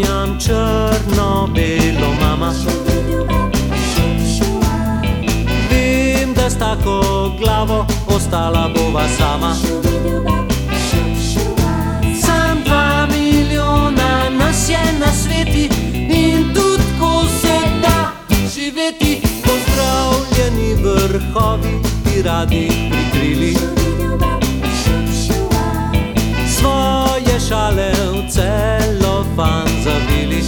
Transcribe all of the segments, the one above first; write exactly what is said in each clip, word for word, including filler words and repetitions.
sanjam črno-belo, mama. Vem, da s tako glavo ostala bova sama. Sam dva milijona nas je na sveti in tudi ko se da živeti. Pozdravljeni vrhovi bi radi prikrili svoje šale v celofan zavili.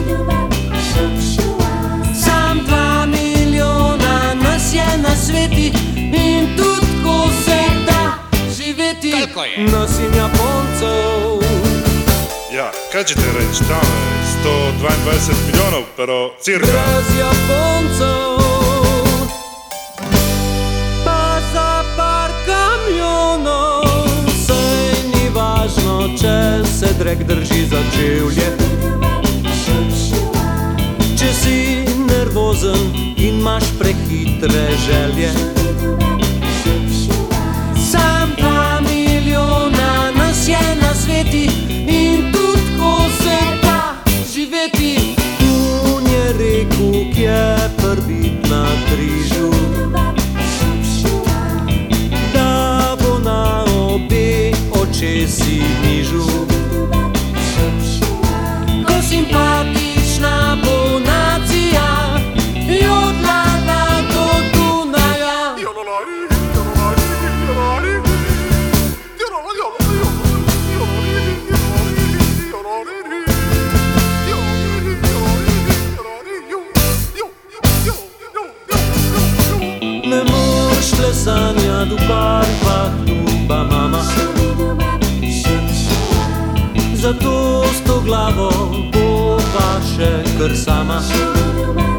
Sam dva milijona nas je na sveti in tudi ko se da živeti. Nas in Japoncev. Ja, kaj ćete reći, tamo je sto dvaindvajset milijonov, pero cirka. Brez Japoncev pa za par kamionov, saj ni važno, če se drek drži za čevlje. Če si nervozen in imaš prehitre želje. Sam dva milijona nas je na sveti in tudi ko se da živeti. Un je rekel, ki je prvit na križu, da bo na obe očesi nižu. Ko simpatična bo nacija jodlala do Dunaja. Ne moš le sanjati v barvah ljuba, mama. Zato s to glavo bova še kar sama.